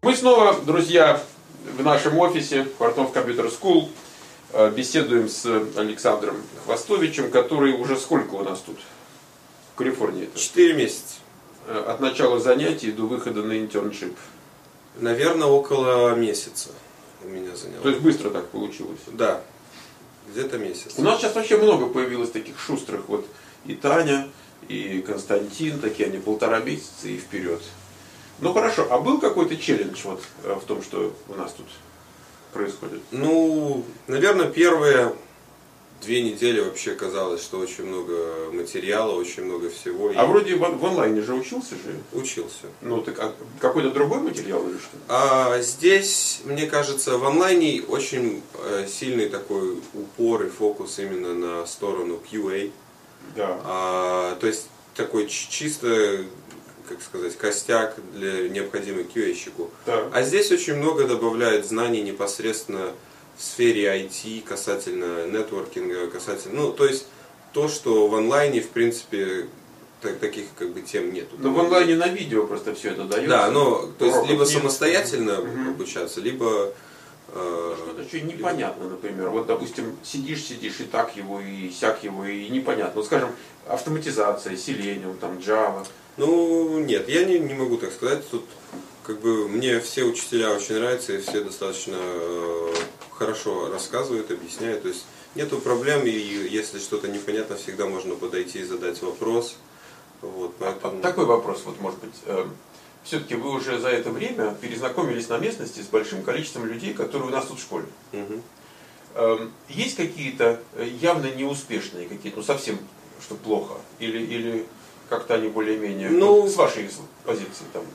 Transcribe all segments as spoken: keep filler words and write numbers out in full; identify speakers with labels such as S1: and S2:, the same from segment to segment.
S1: Мы снова, друзья, в нашем офисе Хвартов Computer School беседуем с Александром Хвостовичем, который уже сколько у нас тут в Калифорнии?
S2: Четыре месяца.
S1: От начала занятий до выхода на интерншип.
S2: Наверное, около месяца у меня заняло.
S1: То есть быстро так получилось?
S2: Да, где-то месяц.
S1: У нас сейчас вообще много появилось таких шустрых. Вот и Таня, и Константин, такие они полтора месяца и вперед. Ну хорошо, а был какой-то челлендж вот в том, что у нас тут происходит?
S2: Ну, наверное, первые две недели вообще казалось, что очень много материала, очень много всего.
S1: А и... вроде в, в онлайне же учился же?
S2: Учился.
S1: Ну так а какой-то другой материал или что?
S2: А здесь, мне кажется, в онлайне очень сильный такой упор и фокус именно на сторону кью эй.
S1: Да.
S2: А, то есть такой чисто, как сказать, костяк для необходимый кью эй-щику.
S1: Да.
S2: А здесь очень много добавляет знаний непосредственно в сфере ай ти, касательно нетворкинга, касательно, ну, то есть то, что в онлайне, в принципе, так, таких как бы тем нету.
S1: Но в онлайне на видео просто все это дается.
S2: Да, но то есть либо
S1: нет.
S2: самостоятельно
S1: угу.
S2: обучаться, либо
S1: э, что-то что непонятно, например. Вот, допустим, сидишь, сидишь, и так его, и сяк его, и непонятно. Вот, скажем, автоматизация, Selenium, там, Java.
S2: Ну, нет, я не, не могу так сказать. Тут как бы мне все учителя очень нравятся, и все достаточно э, хорошо рассказывают, объясняют. То есть нету проблем, и если что-то непонятно, всегда можно подойти и задать вопрос. Вот, поэтому...
S1: а, такой вопрос, вот, может быть, э, все-таки вы уже за это время перезнакомились на местности с большим количеством людей, которые у нас тут в школе.
S2: Угу.
S1: Э, есть какие-то явно неуспешные, какие-то, ну совсем, что плохо, или, или как-то они более-менее,
S2: ну,
S1: вот, с вашей позиции там?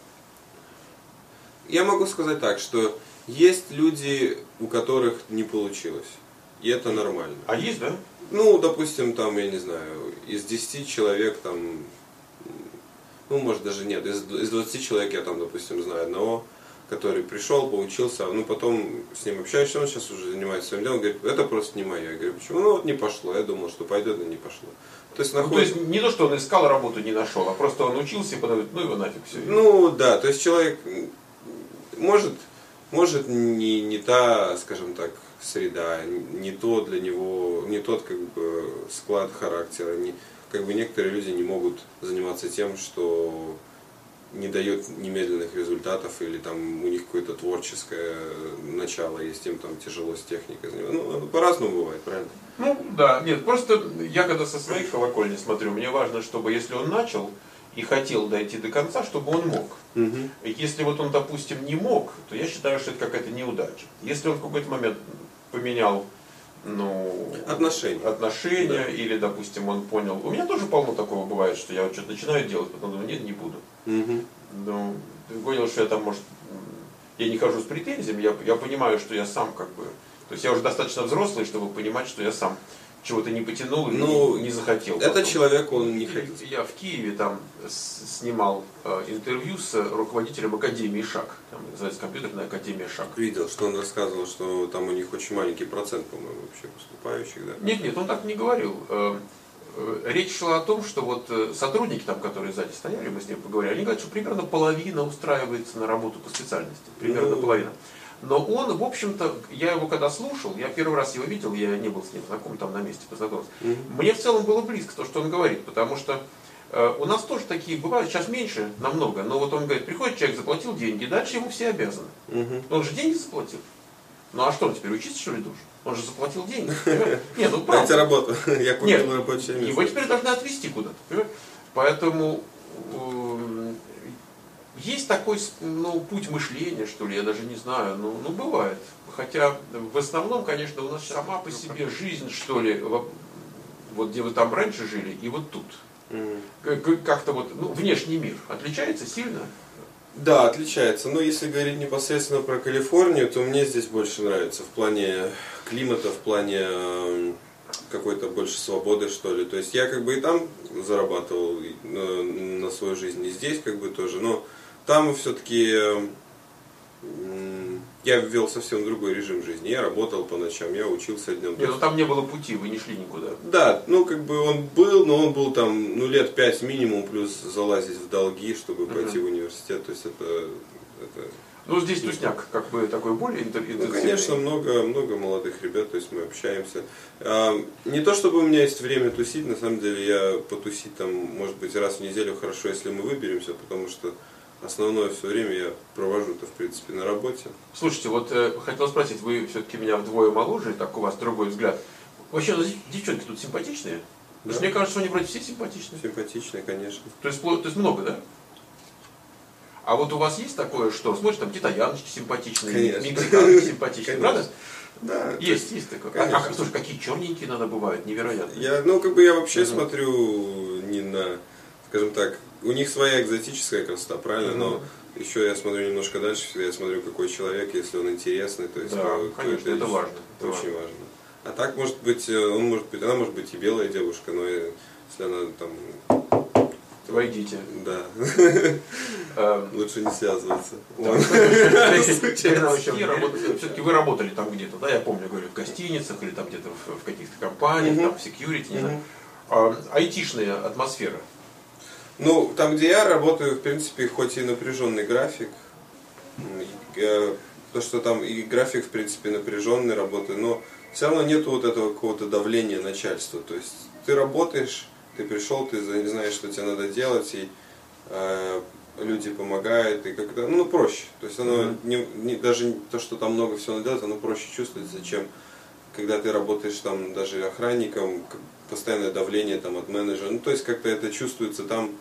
S2: Я могу сказать так, что есть люди, у которых не получилось. И это нормально.
S1: А есть, да?
S2: Ну, допустим, там, я не знаю, из десяти человек там, ну, может даже нет, из, из двадцати человек я там, допустим, знаю одного, который пришел, поучился, ну, потом с ним общаешься, он сейчас уже занимается своим делом, говорит, это просто не мое. Я говорю, почему? Ну, вот не пошло, я думал, что пойдет, но не пошло. То есть,
S1: наход... ну, то есть не то, что он искал работу, не нашел, а просто он учился и потом, ну, его нафиг все.
S2: Ну, да, то есть человек... Может, может не, не та, скажем так, среда, не то для него, не тот как бы склад характера, не, как бы некоторые люди не могут заниматься тем, что не дает немедленных результатов, или там у них какое-то творческое начало есть, им там тяжело с техникой заниматься. Ну, по-разному бывает, правильно?
S1: Ну, да, нет, просто я когда со своей колокольни смотрю, мне важно, чтобы если он начал и хотел дойти до конца, чтобы он мог.
S2: Угу.
S1: Если вот он, допустим, не мог, то я считаю, что это какая-то неудача. Если он в какой-то момент поменял, ну,
S2: отношения,
S1: отношения
S2: да.
S1: Или, допустим, он понял. У меня тоже полно такого бывает, что я вот что-то начинаю делать, потом думаю, нет, не буду.
S2: Угу.
S1: Ну, ты понял, что я там, может, я не хожу с претензиями, я, я понимаю, что я сам как бы, то есть я уже достаточно взрослый, чтобы понимать, что я сам чего-то не потянул и ну, не, не захотел.
S2: Этот
S1: потом.
S2: человек, он не хотел.
S1: Я в Киеве там с, снимал э, интервью с руководителем Академии ШАГ. Там называется компьютерная Академия ШАГ.
S2: Видел, что он рассказывал, что там у них очень маленький процент, по-моему, вообще поступающих, да?
S1: Нет, нет, он так не говорил. Э, э, речь шла о том, что вот э, сотрудники там, которые сзади стояли, мы с ним поговорили, они говорят, что примерно половина устраивается на работу по специальности. Примерно ну... половина. Но он, в общем-то, я его когда слушал, я первый раз его видел, я не был с ним знаком, там на месте познакомился. Mm-hmm. Мне в целом было близко то, что он говорит, потому что э, у нас тоже такие бывают, сейчас меньше, намного, но вот он говорит, приходит человек, заплатил деньги, дальше ему все обязаны. Mm-hmm. Он же деньги заплатил. Ну а что, он теперь учиться, что ли, должен? Он же заплатил деньги. Нет, ну правда.
S2: Дайте работу, я купил рабочее место.
S1: Его теперь должны отвезти куда-то. Поэтому... Есть такой, ну, путь мышления, что ли, я даже не знаю, ну, ну бывает. Хотя в основном, конечно, у нас сама по себе жизнь, что ли, вот где вы там раньше жили, и вот тут. Mm. Как-то вот, ну, внешний мир отличается сильно?
S2: Да, отличается. Но если говорить непосредственно про Калифорнию, то мне здесь больше нравится в плане климата, в плане какой-то больше свободы, что ли. То есть я как бы и там зарабатывал на свою жизнь, и здесь как бы тоже, но там все-таки я ввел совсем другой режим жизни. Я работал по ночам, я учился днем.
S1: Нет, ну там не было пути, вы не шли никуда.
S2: Да, ну как бы он был, но он был там ну, лет пять минимум, плюс залазить в долги, чтобы uh-huh. пойти в университет. То есть это, это...
S1: Ну, здесь тусняк, как бы такой более интенсивный.
S2: Ну, конечно, много, много молодых ребят, то есть мы общаемся. А, не то чтобы у меня есть время тусить, на самом деле я потусить там, может быть, раз в неделю хорошо, если мы выберемся, потому что основное все время я провожу-то, в принципе, на работе.
S1: Слушайте, вот э, хотел спросить, вы все-таки меня вдвое моложе, так у вас другой взгляд. Вообще, ну, девчонки тут симпатичные? Да. То есть мне кажется, что они вроде все симпатичные.
S2: Симпатичные, конечно.
S1: То есть, то есть много, да? А вот у вас есть такое, что смотришь, там китаяночки симпатичные, мексиканки симпатичные, правда?
S2: Да.
S1: Есть, есть такое. А, а, слушай, какие черненькие надо бывают, невероятно.
S2: Я, ну, как бы я вообще uh-huh. смотрю не на, скажем так, у них своя экзотическая красота, правильно, uh-huh. но еще я смотрю немножко дальше, я смотрю, какой человек, если он интересный, то есть,
S1: да,
S2: то,
S1: конечно, это, это важно.
S2: Это очень важно. важно. А так, может быть, он может быть, она может быть и белая девушка, но если она там...
S1: Войдите.
S2: Да. Лучше не связываться.
S1: Все-таки вы работали там где-то, да, я помню, говорю, в гостиницах или там где-то в каких-то компаниях, там в секьюрити, не знаю. Айтишная атмосфера.
S2: Ну, там, где я работаю, в принципе, хоть и напряженный график, то, что там и график, в принципе, напряженный работы, но все равно нету вот этого какого-то давления начальства. То есть ты работаешь, ты пришел, ты знаешь, что тебе надо делать, и э, люди помогают, и как-то, ну, проще. То есть оно, mm-hmm. не, не, даже то, что там много всего надо делать, оно проще чувствуется, чем когда ты работаешь там даже охранником, постоянное давление там от менеджера. Ну, то есть как-то это чувствуется там,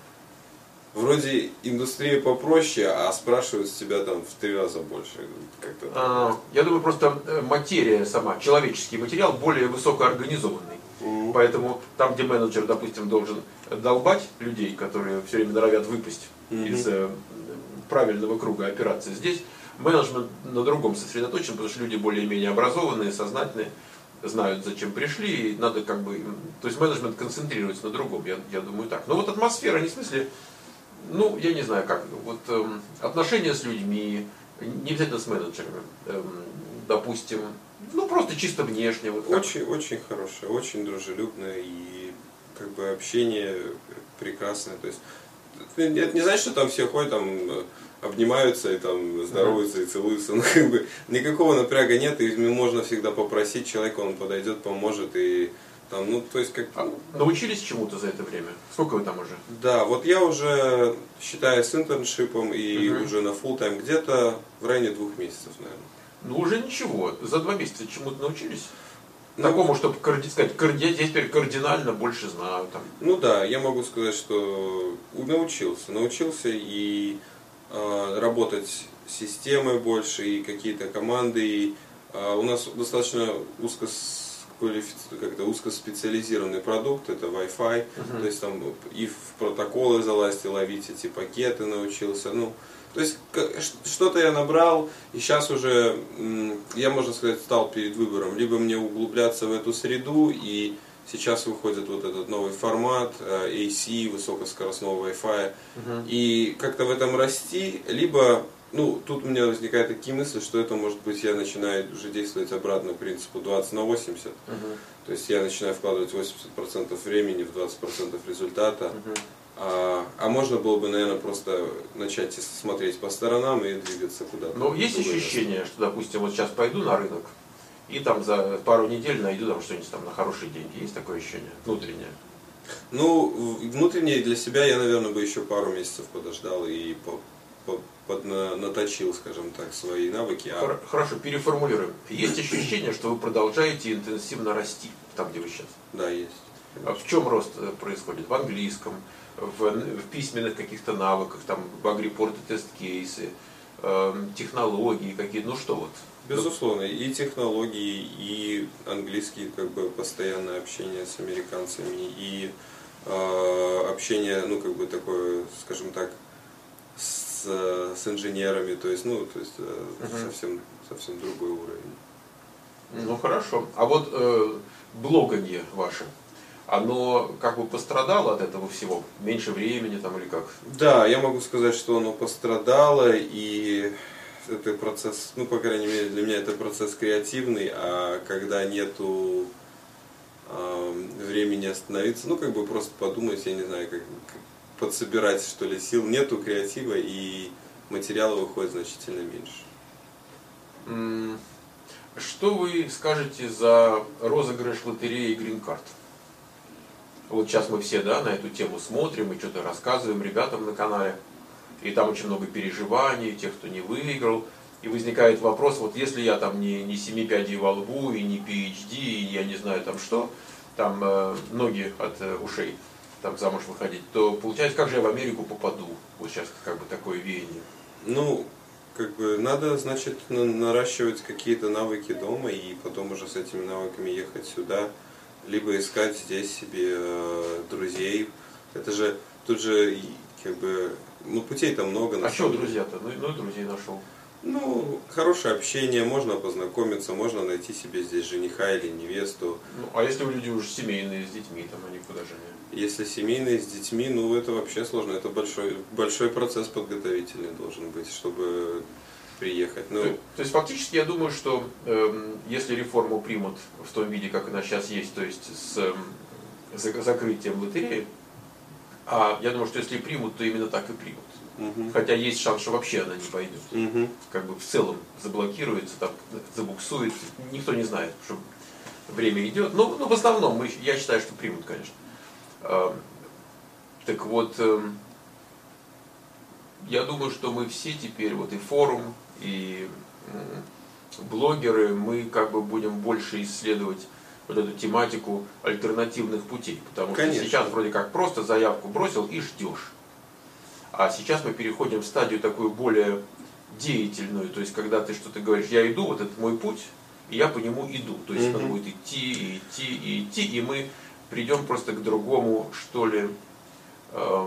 S2: вроде индустрия попроще, а спрашивают с тебя там в три раза больше. Как-то
S1: а, я думаю, просто материя сама, человеческий материал более высокоорганизованный. Mm-hmm. Поэтому там, где менеджер, допустим, должен долбать людей, которые все время норовят выпасть mm-hmm. из э, правильного круга операции, здесь менеджмент на другом сосредоточен, потому что люди более-менее образованные, сознательные, знают, зачем пришли, и надо как бы... То есть менеджмент концентрируется на другом, я, я думаю так. Но вот атмосфера, не в смысле... Ну, я не знаю как, вот эм, отношения с людьми, не обязательно с менеджерами, эм, допустим, ну просто чисто внешне. Вот
S2: очень, очень хорошее, очень дружелюбное и как бы общение прекрасное. То есть это не значит, что там все ходят, там обнимаются и там здороваются mm-hmm. и целуются, но как бы никакого напряга нет, и можно всегда попросить человека, он подойдет, поможет и там, ну, то есть как...
S1: А научились чему-то за это время? Сколько вы там уже?
S2: Да, вот я уже, считая с интерншипом и
S1: uh-huh.
S2: уже на full time где-то в районе двух месяцев, наверное.
S1: Ну, уже ничего. За два месяца чему-то научились?
S2: Ну,
S1: такому, чтобы сказать, я теперь кардинально больше знаю. Там.
S2: Ну да, я могу сказать, что научился. Научился и э, работать с системой больше, и какие-то команды. И, э, у нас достаточно узко как-то узкоспециализированный продукт, это Wi-Fi, uh-huh. то есть там и в протоколы залазить, и ловить эти пакеты научился. Ну, то есть что-то я набрал, и сейчас уже, я, можно сказать, стал перед выбором, либо мне углубляться в эту среду, и сейчас выходит вот этот новый формат эй си, высокоскоростного Wi-Fi, uh-huh. и как-то в этом расти, либо, ну, тут у меня возникают такие мысли, что это, может быть, я начинаю уже действовать обратно принципу двадцать на восемьдесят, uh-huh. то есть я начинаю вкладывать восемьдесят процентов времени в двадцать процентов результата. Uh-huh. А, а можно было бы, наверное, просто начать смотреть по сторонам и двигаться куда-то.
S1: Но есть ощущение, что, допустим, вот сейчас пойду на рынок и там за пару недель найду там что-нибудь там на хорошие деньги. Есть такое ощущение внутреннее?
S2: Ну, внутреннее для себя я, наверное, бы еще пару месяцев подождал и по, по, подна, наточил, скажем так, свои навыки. А...
S1: Хорошо, переформулируем. Есть ощущение, что вы продолжаете интенсивно расти там, где вы сейчас?
S2: Да, есть.
S1: А в чем рост происходит? В английском, в, в письменных каких-то навыках, там, баг-репорты, тест-кейсы, э, технологии какие-то, ну что вот?
S2: Безусловно, и технологии, и английский, как бы, постоянное общение с американцами, и э, общение, ну, как бы, такое, скажем так, с, с инженерами, то есть, ну, то есть, э, uh-huh. совсем, совсем другой уровень.
S1: Ну, хорошо. А вот э, блоганье ваше, оно как бы пострадало от этого всего? Меньше времени там или как?
S2: Да, я могу сказать, что оно пострадало, и это процесс, ну, по крайней мере, для меня это процесс креативный, а когда нету э, времени остановиться, ну, как бы просто подумать, я не знаю, как, как подсобирать, что ли, сил, нету креатива, и материала выходит значительно меньше.
S1: Что вы скажете за розыгрыш лотереи Green Card? Вот сейчас мы все, да, на эту тему смотрим и что-то рассказываем ребятам на канале. И там очень много переживаний, тех, кто не выиграл. И возникает вопрос, вот если я там не, не семи пядей во лбу, и не пи эйч ди, и я не знаю там что, там э, ноги от э, ушей, там замуж выходить, то получается, как же я в Америку попаду? Вот сейчас как бы такое веяние.
S2: Ну, как бы надо, значит, наращивать какие-то навыки дома и потом уже с этими навыками ехать сюда, либо искать здесь себе э, друзей. Это же, тут же, как бы, ну, путей там много.
S1: А что друзья-то? Ну, ну, друзей нашел.
S2: Ну, хорошее общение, можно познакомиться, можно найти себе здесь жениха или невесту.
S1: Ну, а если люди уже семейные, с детьми, там они куда же не?
S2: Если семейные с детьми, ну это вообще сложно. Это большой, большой процесс подготовительный должен быть, чтобы приехать. Ну,
S1: то, то есть фактически я думаю, что э, если реформу примут в том виде, как она сейчас есть, то есть с э, закрытием лотереи, а я думаю, что если примут, то именно так и примут.
S2: Угу.
S1: Хотя есть шанс, что вообще она не пойдет.
S2: Угу.
S1: Как бы в целом заблокируется, там, забуксует. Никто не знает, что время идет. Но, но в основном мы, я считаю, что примут, конечно. А, так вот, э, я думаю, что мы все теперь, вот и форум, и э, блогеры, мы как бы будем больше исследовать вот эту тематику альтернативных путей. Потому
S2: конечно.
S1: что сейчас вроде как просто заявку бросил и ждешь. А сейчас мы переходим в стадию такую более деятельную, то есть когда ты что-то говоришь, я иду, вот это мой путь, и я по нему иду. То есть mm-hmm. надо будет идти, и идти, и идти, и мы придем просто к другому, что ли, э,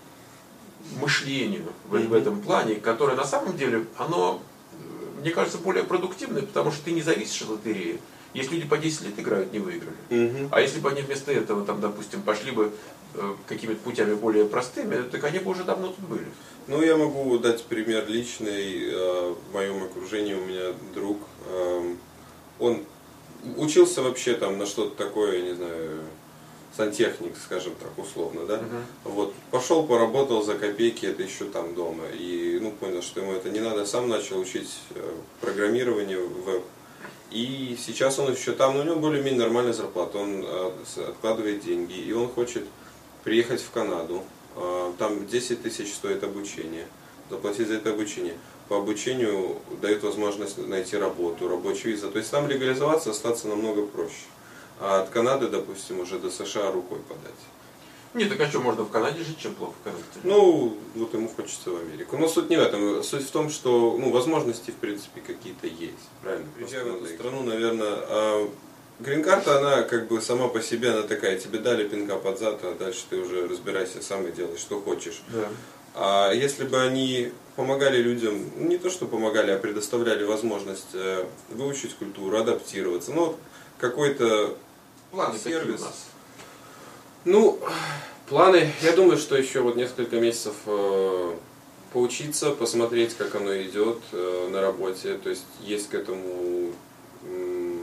S1: мышлению в, mm-hmm. в этом плане, которое на самом деле, оно, мне кажется, более продуктивное, потому что ты не зависишь от лотереи. Есть люди по десять лет играют, не выиграли. Mm-hmm. А если бы они вместо этого, там, допустим, пошли бы какими-то путями более простыми, так они бы уже давно тут были.
S2: Ну, я могу дать пример личный. В моем окружении у меня друг, он учился вообще там на что-то такое, не знаю, сантехник, скажем так, условно, да? Uh-huh. Вот, пошел, поработал за копейки, это еще там дома, и, ну, понял, что ему это не надо, сам начал учить программирование, веб. И сейчас он еще там, но у него более-менее нормальная зарплата, он откладывает деньги, и он хочет приехать в Канаду, там десять тысяч стоит обучение, заплатить за это обучение. По обучению дает возможность найти работу, рабочую визу. То есть там легализоваться, остаться намного проще. А от Канады, допустим, уже до США рукой подать.
S1: Нет, так а что, можно в Канаде жить, чем плохо в Канаде?
S2: Ну, вот ему хочется в Америку. Но суть не в этом. Суть в том, что ну, возможности, в принципе, какие-то есть. Правильно? Приезжая в эту страну, наверное, грин-карта, она как бы сама по себе, она такая, тебе дали пинка под зад, а дальше ты уже разбирайся сам и делай, что хочешь.
S1: Да.
S2: А если бы они помогали людям, не то что помогали, а предоставляли возможность выучить культуру, адаптироваться, ну, какой-то
S1: планы
S2: сервис.
S1: У нас?
S2: Ну, планы, я думаю, что еще вот несколько месяцев э, поучиться, посмотреть, как оно идет э, на работе, то есть есть к этому, э,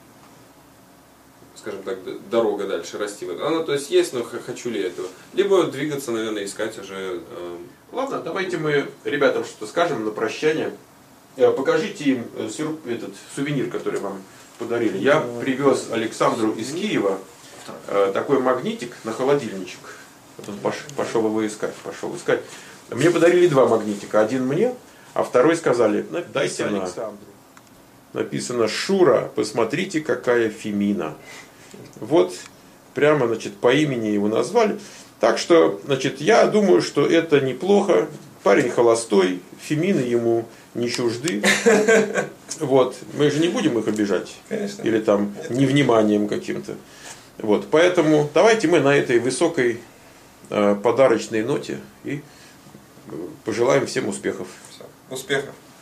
S2: скажем так, дорога дальше расти. Она, то есть есть, но хочу ли этого. Либо двигаться, наверное, искать уже. Э,
S1: Ладно, давайте мы ребятам что-то скажем на прощание. Покажите им этот сувенир, который вам подарили. Я привез Александру из Киева такой магнитик на холодильничек. Вот он пошел его искать, пошел искать. Мне подарили два магнитика. Один мне, а второй сказали, дайте Александру. Написано: Шура, посмотрите, какая фемина. Вот, прямо, значит, по имени его назвали. Так что, значит, я думаю, что это неплохо. Парень холостой, фемины ему не чужды. Вот. Мы же не будем их обижать.
S2: Конечно.
S1: Или там невниманием каким-то. Вот. Поэтому давайте мы на этой высокой э, подарочной ноте и пожелаем всем успехов.
S2: Все. Успехов.